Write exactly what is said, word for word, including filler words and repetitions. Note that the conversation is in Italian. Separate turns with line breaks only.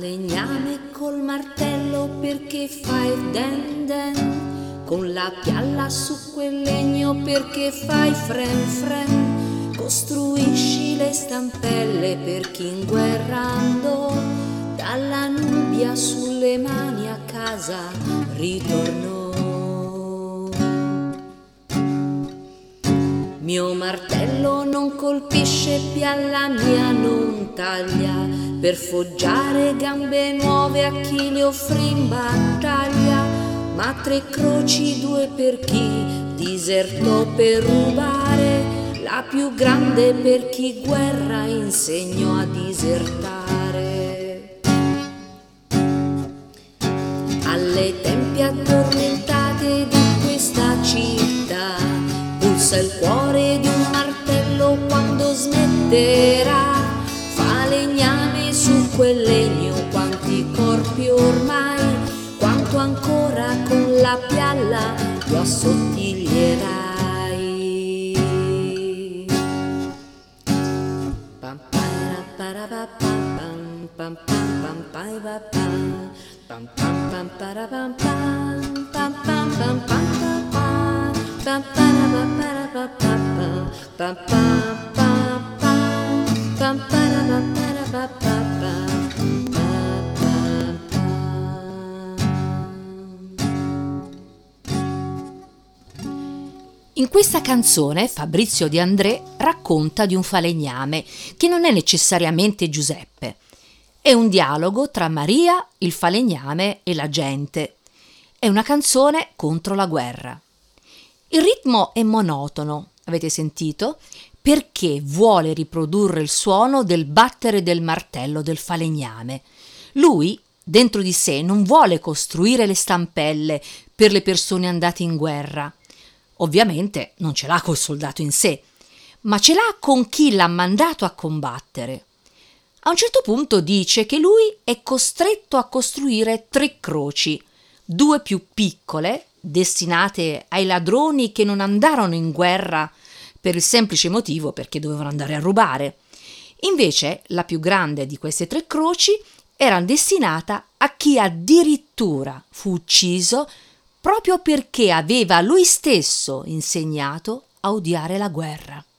Falegname col martello perché fai den den, con la pialla su quel legno perché fai fren fren, costruisci le stampelle per chi in guerra andò, dalla Nubia sulle mani a casa ritornò. Mio martello non colpisce, pialla mia non taglia, per foggiare gambe nuove a chi le offrì in battaglia, ma tre croci, due per chi disertò per rubare, la più grande per chi guerra insegnò a disertare. Alle tempie addormentate di questa città pulsa il cuore di un martello quando smetterà. Falegname su quel legno, quanti corpi ormai, quanto ancora con la pialla lo assottiglierai. Pam para para pa pam pam pam pam pai pa pam pam pam pam para pam pam pam pam pam pam pam para pa para pa pam pam pam pam para pa para pa pam.
In questa canzone Fabrizio De André racconta di un falegname che non è necessariamente Giuseppe. È un dialogo tra Maria, il falegname e la gente. È una canzone contro la guerra. Il ritmo è monotono, avete sentito? Perché vuole riprodurre il suono del battere del martello del falegname. Lui, dentro di sé, non vuole costruire le stampelle per le persone andate in guerra. Ovviamente non ce l'ha col soldato in sé, ma ce l'ha con chi l'ha mandato a combattere. A un certo punto dice che lui è costretto a costruire tre croci, due più piccole, destinate ai ladroni che non andarono in guerra per il semplice motivo perché dovevano andare a rubare. Invece la più grande di queste tre croci era destinata a chi addirittura fu ucciso proprio perché aveva lui stesso insegnato a odiare la guerra.